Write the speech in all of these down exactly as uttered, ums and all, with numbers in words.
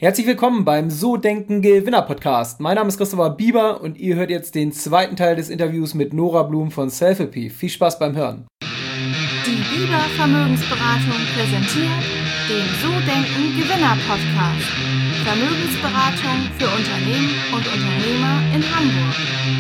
Herzlich willkommen beim So Denken Gewinner Podcast. Mein Name ist Christopher Bieber und ihr hört jetzt den zweiten Teil des Interviews mit Nora Blum von Selfie. Viel Spaß beim Hören. Die Bieber Vermögensberatung präsentiert den So Denken Gewinner Podcast. Vermögensberatung für Unternehmen und Unternehmer in Hamburg.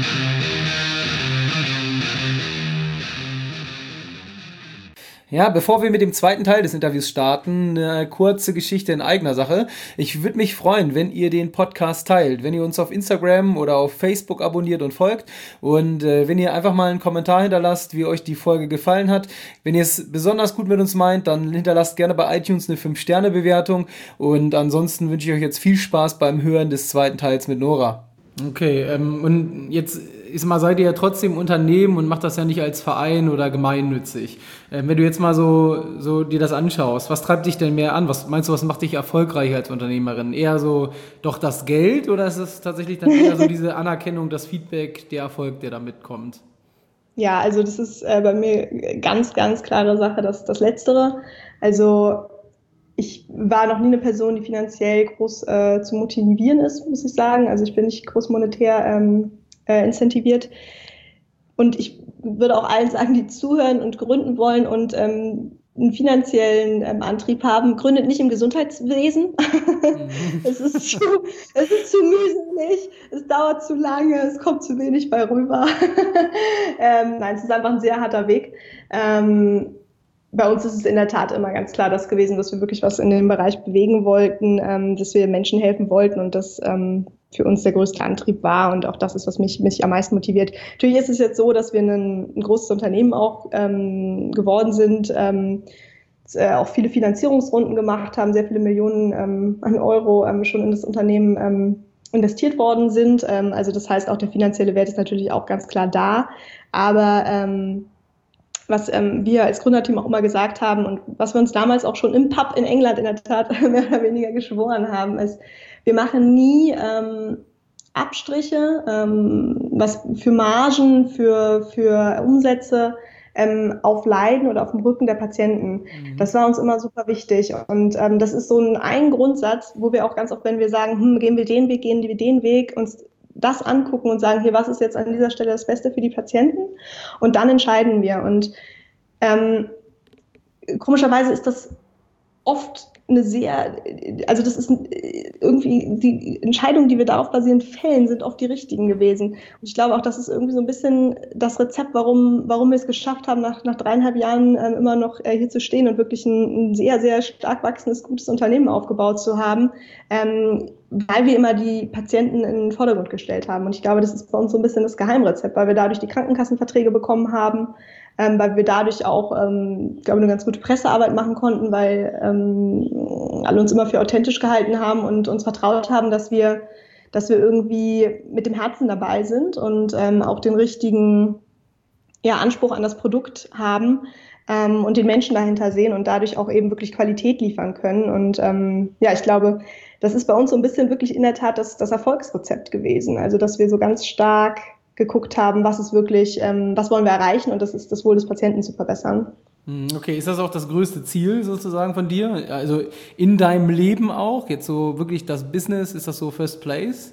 Ja, bevor wir mit dem zweiten Teil des Interviews starten, eine kurze Geschichte in eigener Sache. Ich würde mich freuen, wenn ihr den Podcast teilt, wenn ihr uns auf Instagram oder auf Facebook abonniert und folgt und äh, wenn ihr einfach mal einen Kommentar hinterlasst, wie euch die Folge gefallen hat. Wenn ihr es besonders gut mit uns meint, dann hinterlasst gerne bei iTunes eine fünf Sterne Bewertung und ansonsten wünsche ich euch jetzt viel Spaß beim Hören des zweiten Teils mit Nora. Okay, ähm, und jetzt ist mal, seid ihr ja trotzdem Unternehmen und macht das ja nicht als Verein oder gemeinnützig. Ähm, wenn du jetzt mal so, so dir das anschaust, was treibt dich denn mehr an? Was meinst du, was macht dich erfolgreicher als Unternehmerin? Eher so doch das Geld oder ist es tatsächlich dann eher so diese Anerkennung, das Feedback, der Erfolg, der damit kommt? Ja, also das ist äh, bei mir ganz, ganz klare Sache, das, das Letztere. Also ich war noch nie eine Person, die finanziell groß äh, zu motivieren ist, muss ich sagen. Also ich bin nicht groß monetär ähm, äh, incentiviert. Und ich würde auch allen sagen, die zuhören und gründen wollen und ähm, einen finanziellen ähm, Antrieb haben, gründet nicht im Gesundheitswesen. Mhm. es, ist zu, es ist zu mühselig, es dauert zu lange, es kommt zu wenig bei rüber. ähm, nein, es ist einfach ein sehr harter Weg. Ähm, Bei uns ist es in der Tat immer ganz klar das gewesen, dass wir wirklich was in dem Bereich bewegen wollten, ähm, dass wir Menschen helfen wollten und das ähm, für uns der größte Antrieb war und auch das ist, was mich, mich am meisten motiviert. Natürlich ist es jetzt so, dass wir ein, ein großes Unternehmen auch ähm, geworden sind, ähm, äh, auch viele Finanzierungsrunden gemacht haben, sehr viele Millionen ähm, an Euro ähm, schon in das Unternehmen ähm, investiert worden sind. Ähm, also das heißt, auch der finanzielle Wert ist natürlich auch ganz klar da, aber ähm, was ähm, wir als Gründerteam auch immer gesagt haben und was wir uns damals auch schon im Pub in England in der Tat mehr oder weniger geschworen haben, ist, wir machen nie ähm, Abstriche, ähm, was für Margen, für, für Umsätze ähm, auf Leiden oder auf dem Rücken der Patienten. Mhm. Das war uns immer super wichtig und ähm, das ist so ein, ein Grundsatz, wo wir auch ganz oft, wenn wir sagen, hm, gehen wir den Weg, gehen wir den Weg, uns das angucken und sagen, hier, was ist jetzt an dieser Stelle das Beste für die Patienten? Und dann entscheiden wir. Und ähm, komischerweise ist das oft eine sehr, also das ist irgendwie, die Entscheidungen, die wir darauf basierend fällen, sind oft die richtigen gewesen. Und ich glaube auch, das ist irgendwie so ein bisschen das Rezept, warum, warum wir es geschafft haben, nach, nach dreieinhalb Jahren ähm, immer noch äh, hier zu stehen und wirklich ein, ein sehr, sehr stark wachsendes, gutes Unternehmen aufgebaut zu haben, ähm, weil wir immer die Patienten in den Vordergrund gestellt haben. Und ich glaube, das ist bei uns so ein bisschen das Geheimrezept, weil wir dadurch die Krankenkassenverträge bekommen haben, ähm, weil wir dadurch auch, ähm, glaube ich, eine ganz gute Pressearbeit machen konnten, weil ähm, alle uns immer für authentisch gehalten haben und uns vertraut haben, dass wir, dass wir irgendwie mit dem Herzen dabei sind und ähm, auch den richtigen ja, Anspruch an das Produkt haben ähm, und den Menschen dahinter sehen und dadurch auch eben wirklich Qualität liefern können. Und ähm, ja, ich glaube, das ist bei uns so ein bisschen wirklich in der Tat das, das Erfolgsrezept gewesen. Also, dass wir so ganz stark geguckt haben, was ist wirklich, ähm, was wollen wir erreichen und das ist das Wohl des Patienten zu verbessern. Okay, ist das auch das größte Ziel sozusagen von dir? Also in deinem Leben auch? Jetzt so wirklich das Business, ist das so First Place?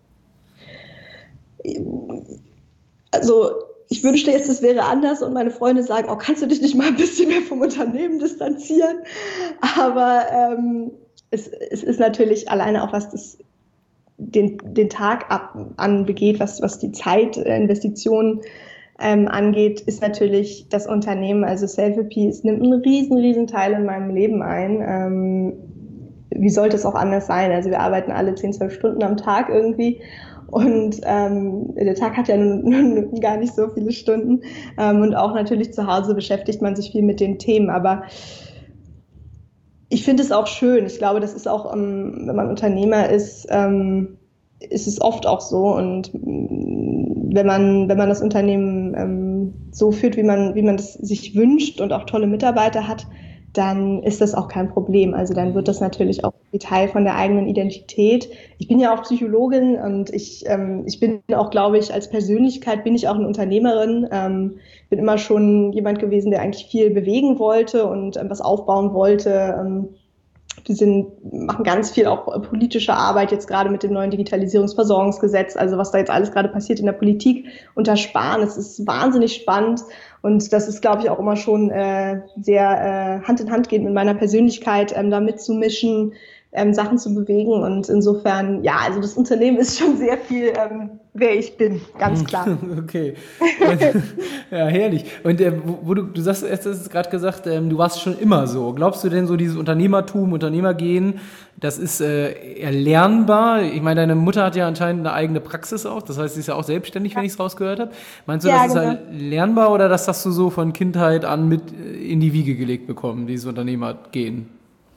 Also ich wünschte jetzt, es wäre anders und meine Freunde sagen, oh, kannst du dich nicht mal ein bisschen mehr vom Unternehmen distanzieren? Aber ähm, es, es ist natürlich alleine auch, was das den, den Tag ab, anbegeht, was, was die Zeitinvestitionen ähm, angeht, ist natürlich das Unternehmen, also Selfie, es nimmt einen riesen, riesen Teil in meinem Leben ein. Ähm, wie sollte es auch anders sein? Also wir arbeiten alle zehn, zwölf Stunden am Tag irgendwie und ähm, der Tag hat ja nun, nun gar nicht so viele Stunden ähm, und auch natürlich zu Hause beschäftigt man sich viel mit den Themen, aber ich finde es auch schön. Ich glaube, das ist auch, ähm, wenn man Unternehmer ist, ähm, ist es oft auch so. Und wenn man, wenn man das Unternehmen ähm, so führt, wie man, wie man das sich wünscht und auch tolle Mitarbeiter hat, dann ist das auch kein Problem. Also dann wird das natürlich auch Teil von der eigenen Identität. Ich bin ja auch Psychologin und ich, ähm, ich bin auch, glaube ich, als Persönlichkeit bin ich auch eine Unternehmerin. Ähm, bin immer schon jemand gewesen, der eigentlich viel bewegen wollte und ähm, was aufbauen wollte. Ähm, die sind, machen ganz viel auch politische Arbeit, jetzt gerade mit dem neuen Digitalisierungsversorgungsgesetz, also was da jetzt alles gerade passiert in der Politik unter Spahn. Es ist wahnsinnig spannend und das ist, glaube ich, auch immer schon äh, sehr äh, Hand in Hand gehend mit meiner Persönlichkeit, ähm, da mitzumischen, ähm, Sachen zu bewegen und insofern, ja, also das Unternehmen ist schon sehr viel, ähm, wer ich bin, ganz klar. Okay. Und, ja, herrlich. Und äh, wo, wo du, du sagst, hast es gerade gesagt, ähm, du warst schon immer so. Glaubst du denn so dieses Unternehmertum, Unternehmergehen, das ist äh, erlernbar? Ich meine, deine Mutter hat ja anscheinend eine eigene Praxis auch, das heißt, sie ist ja auch selbstständig, wenn ich es rausgehört habe. Meinst du, Ja, das genau. ist halt lernbar oder das hast du so von Kindheit an mit in die Wiege gelegt bekommen, dieses Unternehmergehen?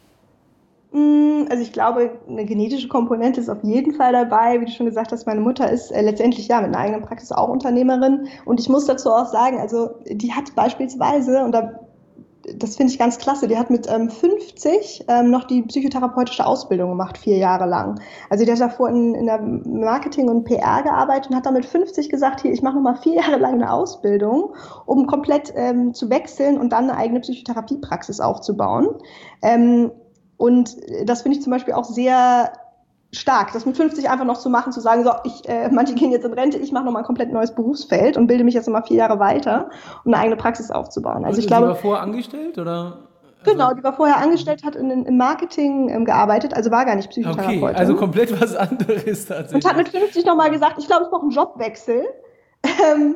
Also ich glaube, eine genetische Komponente ist auf jeden Fall dabei. Wie du schon gesagt hast, meine Mutter ist äh, letztendlich ja mit einer eigenen Praxis auch Unternehmerin. Und ich muss dazu auch sagen, also die hat beispielsweise, und da, das finde ich ganz klasse, die hat mit ähm, fünfzig ähm, noch die psychotherapeutische Ausbildung gemacht, vier Jahre lang. Also die hat davor in, in der Marketing und P R gearbeitet und hat dann mit fünfzig gesagt, hier, ich mache nochmal vier Jahre lang eine Ausbildung, um komplett ähm, zu wechseln und dann eine eigene Psychotherapiepraxis aufzubauen. Ähm, Und das finde ich zum Beispiel auch sehr stark, das mit fünfzig einfach noch zu machen, zu sagen, so, ich, äh, manche gehen jetzt in Rente, ich mache nochmal ein komplett neues Berufsfeld und bilde mich jetzt nochmal vier Jahre weiter, um eine eigene Praxis aufzubauen. Also Und ich sie glaube, war vorher angestellt, oder? Also, genau, die war vorher angestellt, hat in, im Marketing ähm, gearbeitet, also war gar nicht Psychotherapeutin. okay, also komplett was anderes tatsächlich. Und hat mit fünfzig nochmal gesagt, ich glaube, ich brauche einen Jobwechsel. Ähm,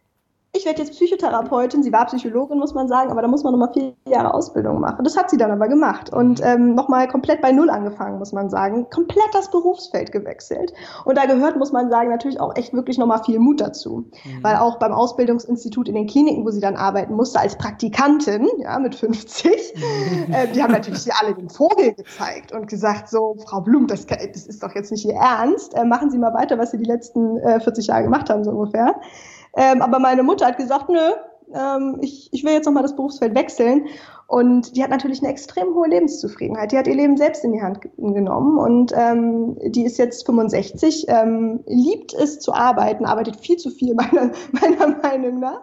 ich werde jetzt Psychotherapeutin, sie war Psychologin, muss man sagen, aber da muss man nochmal vier Jahre Ausbildung machen. Das hat sie dann aber gemacht und ähm, nochmal komplett bei Null angefangen, muss man sagen. Komplett das Berufsfeld gewechselt. Und da gehört, muss man sagen, natürlich auch echt wirklich nochmal viel Mut dazu. Mhm. Weil auch beim Ausbildungsinstitut in den Kliniken, wo sie dann arbeiten musste, als Praktikantin, ja, mit fünfzig, mhm. äh, die haben natürlich hier alle den Vogel gezeigt und gesagt, so, Frau Blum, das, das ist doch jetzt nicht Ihr Ernst, äh, machen Sie mal weiter, was Sie die letzten äh, vierzig Jahre gemacht haben, so ungefähr. Ähm, aber meine Mutter hat gesagt, nö, ähm, ich, ich will jetzt nochmal das Berufsfeld wechseln. Und die hat natürlich eine extrem hohe Lebenszufriedenheit. Die hat ihr Leben selbst in die Hand genommen und ähm, die ist jetzt fünfundsechzig, ähm, liebt es zu arbeiten, arbeitet viel zu viel, meiner, meiner Meinung nach.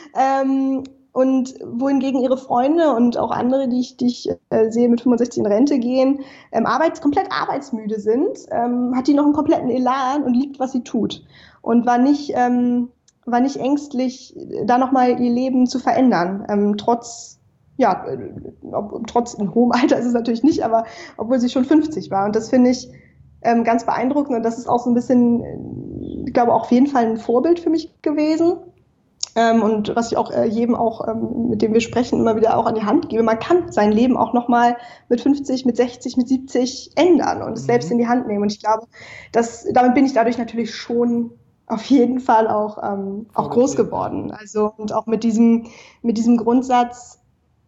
Ähm, und wohingegen ihre Freunde und auch andere, die ich, die ich äh, sehe, mit fünfundsechzig in Rente gehen, ähm, arbeits-, komplett arbeitsmüde sind, ähm, hat die noch einen kompletten Elan und liebt, was sie tut. Und war nicht... Ähm, war nicht ängstlich, da nochmal ihr Leben zu verändern, ähm, trotz, ja, ob, trotz in hohem Alter ist es natürlich nicht, aber obwohl sie schon fünfzig war. Und das finde ich ähm, ganz beeindruckend und das ist auch so ein bisschen, ich glaube, auch auf jeden Fall ein Vorbild für mich gewesen. Ähm, und was ich auch äh, jedem auch, ähm, mit dem wir sprechen, immer wieder auch an die Hand gebe, man kann sein Leben auch nochmal mit fünfzig, mit sechzig, mit siebzig ändern und es mhm. selbst in die Hand nehmen. Und ich glaube, dass, damit bin ich dadurch natürlich schon auf jeden Fall auch, ähm, auch groß geworden. Also, und auch mit diesem, mit diesem Grundsatz,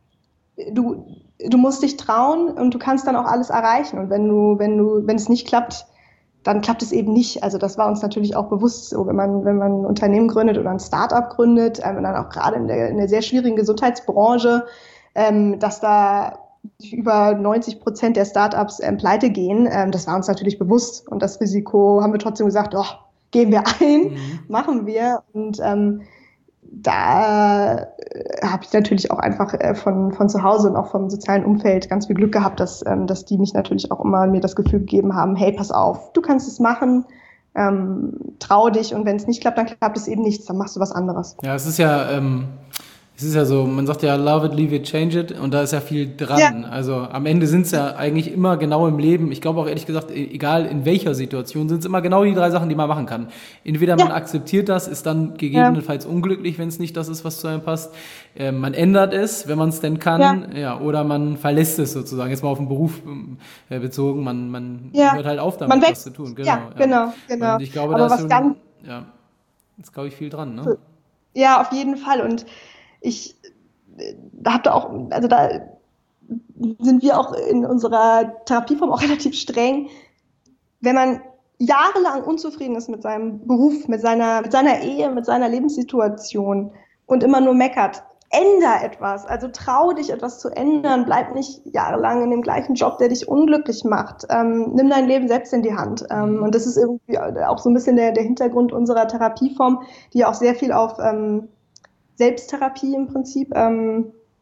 du, du musst dich trauen und du kannst dann auch alles erreichen. Und wenn du, wenn du, wenn es nicht klappt, dann klappt es eben nicht. Also das war uns natürlich auch bewusst so, wenn man, wenn man ein Unternehmen gründet oder ein Start-up gründet, ähm, und dann auch gerade in der, in der sehr schwierigen Gesundheitsbranche, ähm, dass da über neunzig Prozent der Start-ups ähm, pleite gehen, ähm, das war uns natürlich bewusst. Und das Risiko haben wir trotzdem gesagt, oh, gehen wir ein, mhm. machen wir. Und ähm, da äh, habe ich natürlich auch einfach äh, von, von zu Hause und auch vom sozialen Umfeld ganz viel Glück gehabt, dass, ähm, dass die mich natürlich auch immer mir das Gefühl gegeben haben, hey, pass auf, du kannst es machen, ähm, trau dich und wenn es nicht klappt, dann klappt es eben nichts, dann machst du was anderes. Ja, es ist ja... Ähm Es ist ja so, man sagt ja, love it, leave it, change it, und da ist ja viel dran. Ja. Also am Ende sind es ja eigentlich immer genau im Leben, ich glaube auch ehrlich gesagt, egal in welcher Situation, sind es immer genau die drei Sachen, die man machen kann. Entweder man ja. akzeptiert das, ist dann gegebenenfalls ja. unglücklich, wenn es nicht das ist, was zu einem passt. Äh, man ändert es, wenn man es denn kann, ja. ja, oder man verlässt es sozusagen, jetzt mal auf den Beruf äh, bezogen, man, man ja. hört halt auf damit, man was zu tun. Genau, ja, genau, ja. genau. Und ich glaube, Aber da ist, was dann, ja, ist, glaube ich, viel dran, ne? Ja, auf jeden Fall. Und ich da habt ihr auch, also da sind wir auch in unserer Therapieform auch relativ streng. Wenn man jahrelang unzufrieden ist mit seinem Beruf, mit seiner, mit seiner Ehe, mit seiner Lebenssituation und immer nur meckert, änder etwas. Also trau dich, etwas zu ändern. Bleib nicht jahrelang in dem gleichen Job, der dich unglücklich macht. Ähm, nimm dein Leben selbst in die Hand. Ähm, und das ist irgendwie auch so ein bisschen der, der Hintergrund unserer Therapieform, die auch sehr viel auf ähm, Selbsttherapie im Prinzip ähm,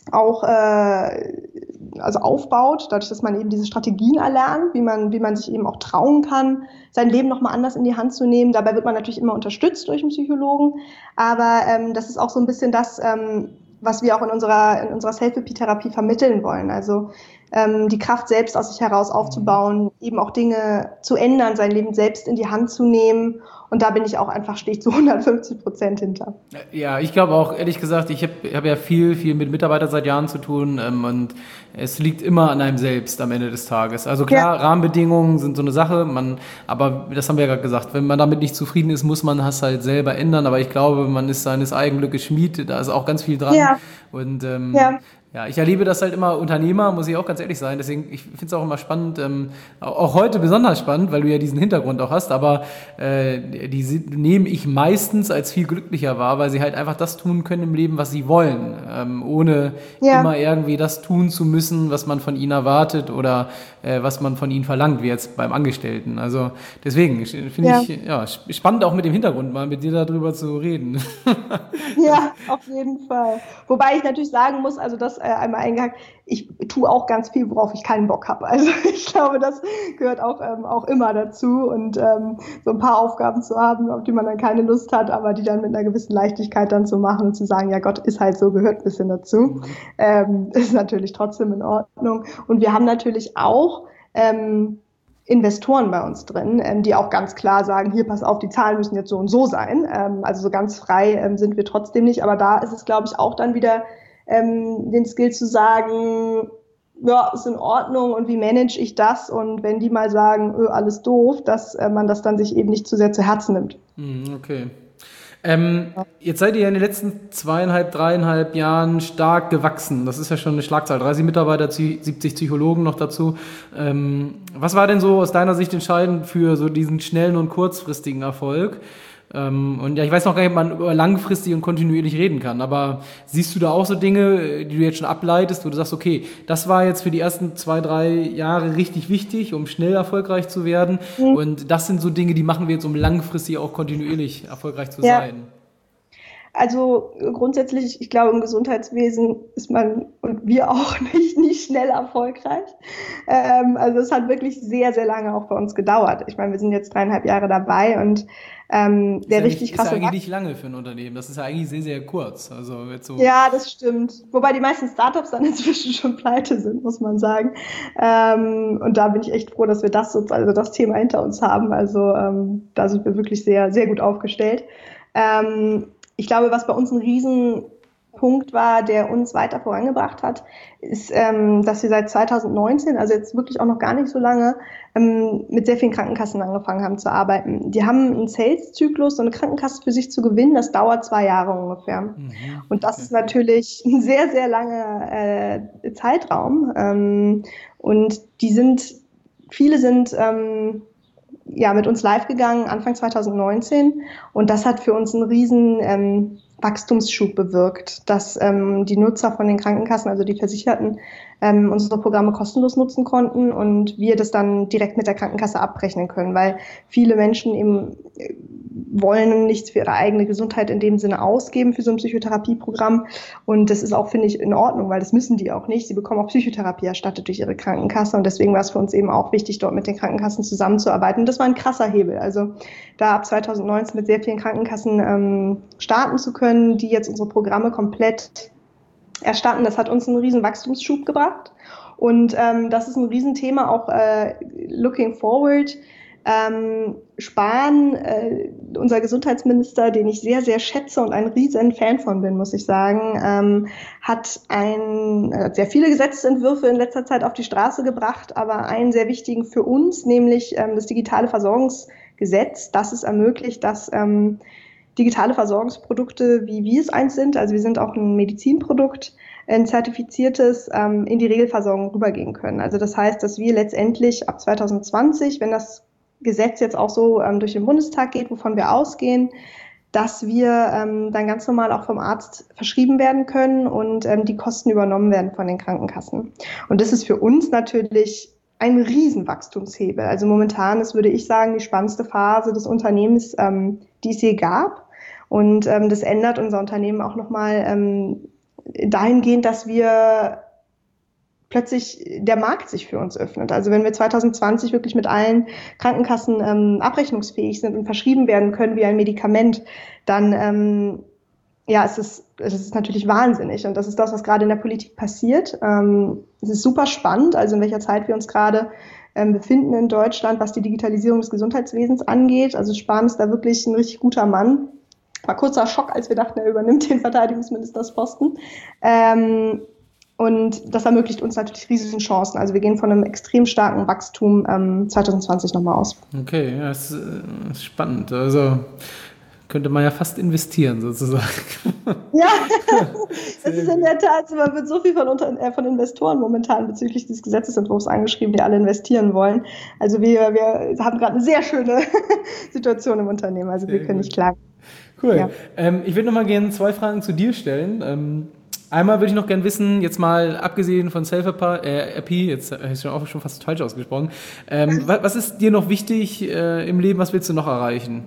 auch äh, also aufbaut, dadurch, dass man eben diese Strategien erlernt, wie man, wie man sich eben auch trauen kann, sein Leben nochmal anders in die Hand zu nehmen. Dabei wird man natürlich immer unterstützt durch einen Psychologen, aber ähm, das ist auch so ein bisschen das, ähm, was wir auch in unserer, in unserer Self-Therapie vermitteln wollen. Also ähm, die Kraft selbst aus sich heraus aufzubauen, eben auch Dinge zu ändern, sein Leben selbst in die Hand zu nehmen. Und da bin ich auch einfach, stehe ich zu hundertfünfzig Prozent hinter. Ja, ich glaube auch, ehrlich gesagt, ich habe hab ja viel, viel mit Mitarbeitern seit Jahren zu tun ähm, und es liegt immer an einem selbst am Ende des Tages. Also klar, ja. Rahmenbedingungen sind so eine Sache, man, aber das haben wir ja gerade gesagt, wenn man damit nicht zufrieden ist, muss man das halt selber ändern. Aber ich glaube, man ist seines eigenen Glückes Schmied, da ist auch ganz viel dran. Ja. Und ähm, ja. Ja, ich erlebe das halt immer Unternehmer, muss ich auch ganz ehrlich sein. Deswegen, ich finde es auch immer spannend, ähm, auch heute besonders spannend, weil du ja diesen Hintergrund auch hast. Aber äh, die nehme ich meistens als viel glücklicher wahr, weil sie halt einfach das tun können im Leben, was sie wollen, ähm, ohne ja. immer irgendwie das tun zu müssen, was man von ihnen erwartet oder äh, was man von ihnen verlangt, wie jetzt beim Angestellten. Also deswegen finde ja. ich ja spannend, auch mit dem Hintergrund mal mit dir darüber zu reden. Ja, auf jeden Fall. Wobei ich natürlich sagen muss, also das einmal eingehakt, ich tue auch ganz viel, worauf ich keinen Bock habe. Also ich glaube, das gehört auch, ähm, auch immer dazu und ähm, so ein paar Aufgaben zu haben, auf die man dann keine Lust hat, aber die dann mit einer gewissen Leichtigkeit dann zu machen und zu sagen, ja Gott, ist halt so, gehört ein bisschen dazu, mhm. ähm, ist natürlich trotzdem in Ordnung. Und wir haben natürlich auch ähm, Investoren bei uns drin, ähm, die auch ganz klar sagen, hier, pass auf, die Zahlen müssen jetzt so und so sein. Ähm, also so ganz frei ähm, sind wir trotzdem nicht, aber da ist es, glaube ich, auch dann wieder Ähm, den Skill zu sagen, ja, ist in Ordnung und wie manage ich das? Und wenn die mal sagen, öh, alles doof, dass äh, man das dann sich eben nicht zu sehr zu Herzen nimmt. Okay. Ähm, jetzt seid ihr ja in den letzten zweieinhalb, dreieinhalb Jahren stark gewachsen. Das ist ja schon eine Schlagzahl. dreißig Mitarbeiter, siebzig Psychologen noch dazu. Ähm, was war denn so aus deiner Sicht entscheidend für so diesen schnellen und kurzfristigen Erfolg? Und ja, ich weiß noch gar nicht, ob man über langfristig und kontinuierlich reden kann, aber siehst du da auch so Dinge, die du jetzt schon ableitest, wo du sagst, okay, das war jetzt für die ersten zwei, drei Jahre richtig wichtig, um schnell erfolgreich zu werden mhm. und das sind so Dinge, die machen wir jetzt, um langfristig auch kontinuierlich erfolgreich zu ja. sein? Also grundsätzlich, ich glaube, im Gesundheitswesen ist man und wir auch nicht, nicht schnell erfolgreich. Ähm, also es hat wirklich sehr, sehr lange auch bei uns gedauert. Ich meine, wir sind jetzt dreieinhalb Jahre dabei und ähm, der ja richtig nicht, krasse... Ist ja eigentlich nicht lange für ein Unternehmen. Das ist ja eigentlich sehr, sehr kurz. Also jetzt so ja, das stimmt. Wobei die meisten Startups dann inzwischen schon pleite sind, muss man sagen. Ähm, und da bin ich echt froh, dass wir das, also das Thema hinter uns haben. Also ähm, da sind wir wirklich sehr, sehr gut aufgestellt. Ähm, Ich glaube, was bei uns ein Riesenpunkt war, der uns weiter vorangebracht hat, ist, ähm, dass wir seit zweitausendneunzehn, also jetzt wirklich auch noch gar nicht so lange, ähm, mit sehr vielen Krankenkassen angefangen haben zu arbeiten. Die haben einen Sales-Zyklus, so eine Krankenkasse für sich zu gewinnen, das dauert zwei Jahre ungefähr. Mhm. Und das ist natürlich ein sehr, sehr langer äh, Zeitraum. Ähm, und die sind, viele sind... Ähm, ja, mit uns live gegangen Anfang zweitausendneunzehn und das hat für uns einen riesen ähm, Wachstumsschub bewirkt, dass ähm, die Nutzer von den Krankenkassen, also die Versicherten, ähm, unsere Programme kostenlos nutzen konnten und wir das dann direkt mit der Krankenkasse abrechnen können, weil viele Menschen eben wollen nichts für ihre eigene Gesundheit in dem Sinne ausgeben für so ein Psychotherapieprogramm und das ist auch, finde ich, in Ordnung, weil das müssen die auch nicht. Sie bekommen auch Psychotherapie erstattet durch ihre Krankenkasse und deswegen war es für uns eben auch wichtig, dort mit den Krankenkassen zusammenzuarbeiten. Und das war ein krasser Hebel, also da ab zweitausendneunzehn mit sehr vielen Krankenkassen ähm, starten zu können, die jetzt unsere Programme komplett erstatten, das hat uns einen riesen Wachstumsschub gebracht und ähm, das ist ein Riesenthema auch äh, looking forward. Ähm, Spahn, äh, unser Gesundheitsminister, den ich sehr, sehr schätze und ein riesen Fan von bin, muss ich sagen, ähm, hat ein, äh, sehr viele Gesetzentwürfe in letzter Zeit auf die Straße gebracht, aber einen sehr wichtigen für uns, nämlich ähm, das digitale Versorgungsgesetz, das es ermöglicht, dass ähm, digitale Versorgungsprodukte, wie wir es eins sind, also wir sind auch ein Medizinprodukt, ein zertifiziertes, ähm, in die Regelversorgung rübergehen können. Also das heißt, dass wir letztendlich ab zweitausendzwanzig, wenn das Gesetz jetzt auch so ähm, durch den Bundestag geht, wovon wir ausgehen, dass wir ähm, dann ganz normal auch vom Arzt verschrieben werden können und ähm, die Kosten übernommen werden von den Krankenkassen. Und das ist für uns natürlich ein Riesenwachstumshebel. Also momentan ist, würde ich sagen, die spannendste Phase des Unternehmens, ähm, die es je gab. Und ähm, das ändert unser Unternehmen auch nochmal ähm, dahingehend, dass wir plötzlich der Markt sich für uns öffnet. Also wenn wir zwanzig zwanzig wirklich mit allen Krankenkassen ähm, abrechnungsfähig sind und verschrieben werden können wie ein Medikament, dann ähm, ja, es ist, es ist natürlich wahnsinnig. Und das ist das, was gerade in der Politik passiert. Ähm, es ist super spannend, also in welcher Zeit wir uns gerade ähm, befinden in Deutschland, was die Digitalisierung des Gesundheitswesens angeht. Also Spahn ist da wirklich ein richtig guter Mann. War kurzer Schock, als wir dachten, er übernimmt den Verteidigungsministersposten. Ähm, und das ermöglicht uns natürlich riesige Chancen. Also wir gehen von einem extrem starken Wachstum ähm, zwanzig zwanzig nochmal aus. Okay, ja, das ist spannend. Also könnte man ja fast investieren, sozusagen. Ja, das ist in der Tat, man wird so viel von, unter, äh, von Investoren momentan bezüglich dieses Gesetzesentwurfs angeschrieben, die alle investieren wollen. Also wir, wir haben gerade eine sehr schöne Situation im Unternehmen, also wir können nicht klagen. Cool. Ja. Ähm, ich würde noch mal gerne zwei Fragen zu dir stellen. Ähm, einmal würde ich noch gerne wissen, jetzt mal abgesehen von Self-R P, jetzt habe ich es auch schon fast falsch ausgesprochen, ähm, was, was ist dir noch wichtig äh, im Leben, was willst du noch erreichen?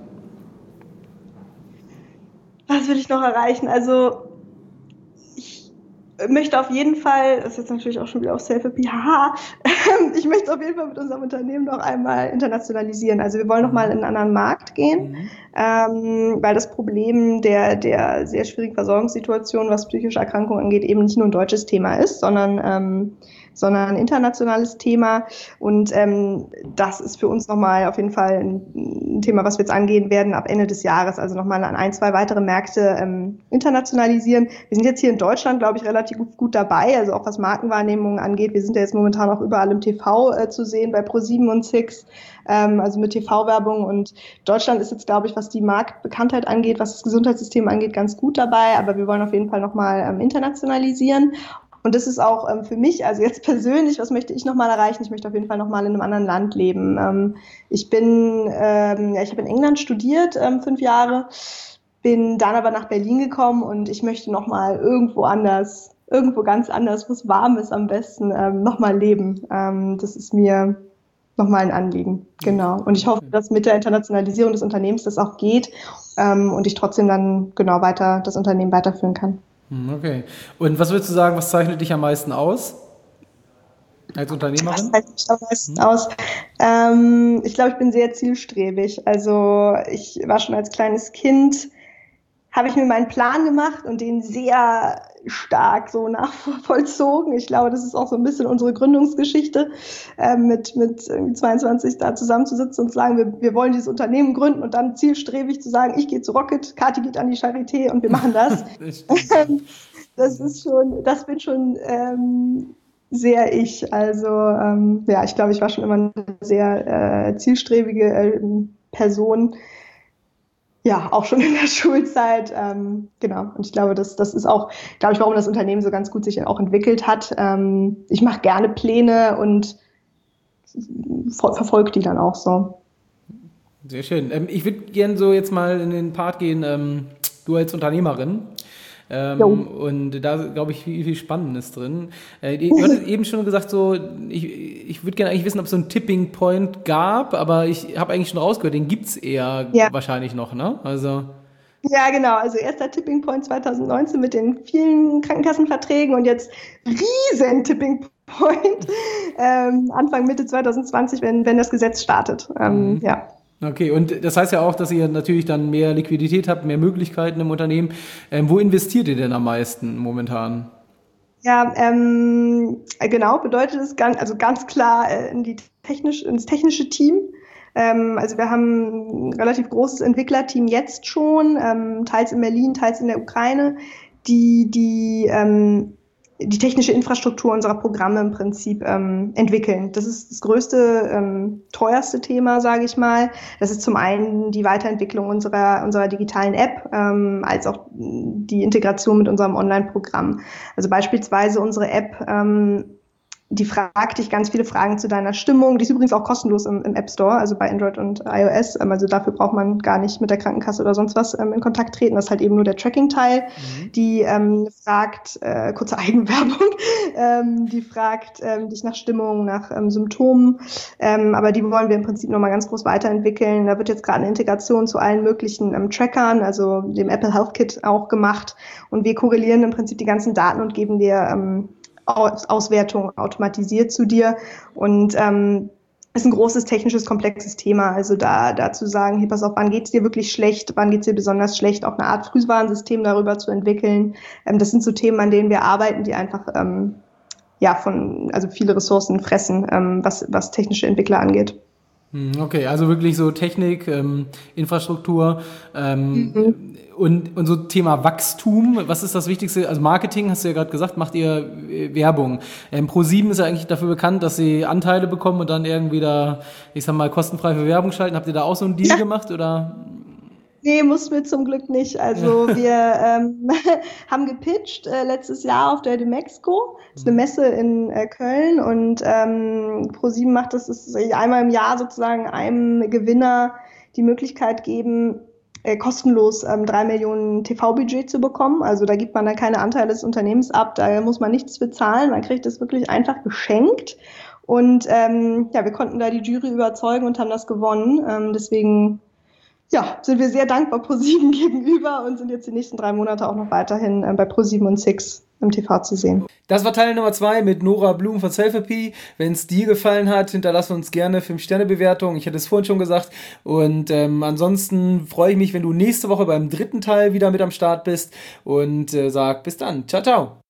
Was will ich noch erreichen? Also ich möchte auf jeden Fall, das ist jetzt natürlich auch schon wieder auf Self-R P, haha, ich möchte auf jeden Fall mit unserem Unternehmen noch einmal internationalisieren. Also wir wollen noch mal in einen anderen Markt gehen, mhm. ähm, weil das Problem der, der sehr schwierigen Versorgungssituation, was psychische Erkrankungen angeht, eben nicht nur ein deutsches Thema ist, sondern ähm, sondern ein internationales Thema. Und ähm, das ist für uns nochmal auf jeden Fall ein, ein Thema, was wir jetzt angehen werden ab Ende des Jahres. Also nochmal an ein, zwei weitere Märkte ähm, internationalisieren. Wir sind jetzt hier in Deutschland, glaube ich, relativ gut dabei, also auch was Markenwahrnehmungen angeht. Wir sind ja jetzt momentan auch überall im T V äh, zu sehen, bei ProSieben und Six, ähm, also mit T V-Werbung. Und Deutschland ist jetzt, glaube ich, was die Marktbekanntheit angeht, was das Gesundheitssystem angeht, ganz gut dabei. Aber wir wollen auf jeden Fall nochmal ähm, internationalisieren. Und das ist auch ähm, für mich, also jetzt persönlich, was möchte ich nochmal erreichen? Ich möchte auf jeden Fall nochmal in einem anderen Land leben. Ähm, ich bin, ähm, ja, ich habe in England studiert, ähm, fünf Jahre, bin dann aber nach Berlin gekommen und ich möchte nochmal irgendwo anders, irgendwo ganz anders, wo es warm ist am besten, ähm, nochmal leben. Ähm, das ist mir nochmal ein Anliegen, genau. Und ich hoffe, dass mit der Internationalisierung des Unternehmens das auch geht ähm, und ich trotzdem dann genau weiter das Unternehmen weiterführen kann. Okay. Und was würdest du sagen, was zeichnet dich am meisten aus als Unternehmerin? Was zeichnet mich am meisten hm. aus? Ähm, ich glaube, ich bin sehr zielstrebig. Also ich war schon als kleines Kind, habe ich mir meinen Plan gemacht und den sehr stark so nachvollzogen. Ich glaube, das ist auch so ein bisschen unsere Gründungsgeschichte, äh, mit, mit zweiundzwanzig da zusammenzusitzen und zu sagen, wir, wir wollen dieses Unternehmen gründen und dann zielstrebig zu sagen, ich gehe zu Rocket, Kathi geht an die Charité und wir machen das. Das ist schon, das bin schon ähm, sehr ich. Also ähm, ja, ich glaube, ich war schon immer eine sehr äh, zielstrebige äh, Person. Ja, auch schon in der Schulzeit, ähm, genau. Und ich glaube, das, das ist auch, glaube ich, warum das Unternehmen so ganz gut sich auch entwickelt hat. Ähm, ich mache gerne Pläne und ver- verfolge die dann auch so. Sehr schön. Ähm, ich würde gerne so jetzt mal in den Part gehen, ähm, du als Unternehmerin. Ähm, und da, glaube ich, viel, viel Spannendes drin. Äh, du hattest eben schon gesagt, so, ich, ich würde gerne eigentlich wissen, ob es so einen Tipping Point gab, aber ich habe eigentlich schon rausgehört, den gibt es eher ja. wahrscheinlich noch, ne? Also. Ja, genau. Also erster Tipping Point zwanzig neunzehn mit den vielen Krankenkassenverträgen und jetzt riesen Tipping Point ähm, Anfang, Mitte zwanzig zwanzig, wenn, wenn das Gesetz startet. Ähm, mhm. Ja. Okay, und das heißt ja auch, dass ihr natürlich dann mehr Liquidität habt, mehr Möglichkeiten im Unternehmen. Ähm, wo investiert ihr denn am meisten momentan? Ja, ähm, genau, bedeutet es ganz, also ganz klar äh, in die technisch, ins technische Team. Ähm, also wir haben ein relativ großes Entwicklerteam jetzt schon, ähm, teils in Berlin, teils in der Ukraine, die die ähm, die technische Infrastruktur unserer Programme im Prinzip ähm, entwickeln. Das ist das größte, ähm, teuerste Thema, sage ich mal. Das ist zum einen die Weiterentwicklung unserer unserer digitalen App, ähm, als auch die Integration mit unserem Online-Programm. Also beispielsweise unsere App ähm, die fragt dich ganz viele Fragen zu deiner Stimmung. Die ist übrigens auch kostenlos im, im App Store, also bei Android und iOS. Ähm, also dafür braucht man gar nicht mit der Krankenkasse oder sonst was ähm, in Kontakt treten. Das ist halt eben nur der Tracking-Teil. Mhm. Die ähm, fragt, äh, kurze Eigenwerbung, ähm, die fragt ähm, dich nach Stimmung, nach ähm, Symptomen. Ähm, aber die wollen wir im Prinzip nochmal ganz groß weiterentwickeln. Da wird jetzt gerade eine Integration zu allen möglichen ähm, Trackern, also dem Apple Health Kit auch gemacht. Und wir korrelieren im Prinzip die ganzen Daten und geben dir ähm, Auswertung automatisiert zu dir und ähm, ist ein großes, technisches, komplexes Thema. Also da, da zu sagen, hey, pass auf, wann geht's dir wirklich schlecht, wann geht's dir besonders schlecht, auch eine Art Frühwarnsystem darüber zu entwickeln. Ähm, das sind so Themen, an denen wir arbeiten, die einfach ähm, ja von also viele Ressourcen fressen, ähm, was, was technische Entwickler angeht. Okay, also wirklich so Technik, ähm, Infrastruktur ähm, mhm. und, und so Thema Wachstum. Was ist das Wichtigste? Also Marketing, hast du ja gerade gesagt, macht ihr Werbung. Ähm, ProSieben ist ja eigentlich dafür bekannt, dass sie Anteile bekommen und dann irgendwie da, ich sag mal, kostenfrei für Werbung schalten. Habt ihr da auch so einen Deal ja. gemacht oder? Nee, mussten wir zum Glück nicht. Also wir ähm, haben gepitcht äh, letztes Jahr auf der Demexco. Das ist eine Messe in äh, Köln und ähm, ProSieben macht das, das ist einmal im Jahr sozusagen einem Gewinner die Möglichkeit geben, äh, kostenlos ähm, drei Millionen T V-Budget zu bekommen. Also da gibt man dann keine Anteile des Unternehmens ab, da muss man nichts bezahlen, man kriegt das wirklich einfach geschenkt. Und ähm, ja, wir konnten da die Jury überzeugen und haben das gewonnen. Ähm, deswegen ja, sind wir sehr dankbar ProSieben gegenüber und sind jetzt die nächsten drei Monate auch noch weiterhin äh, bei ProSieben und Six im T V zu sehen. Das war Teil Nummer zwei mit Nora Blum von Selfie. Wenn es dir gefallen hat, hinterlass uns gerne fünf Sterne Bewertung. Ich hatte es vorhin schon gesagt. Und ähm, ansonsten freue ich mich, wenn du nächste Woche beim dritten Teil wieder mit am Start bist und äh, sag bis dann. Ciao, ciao.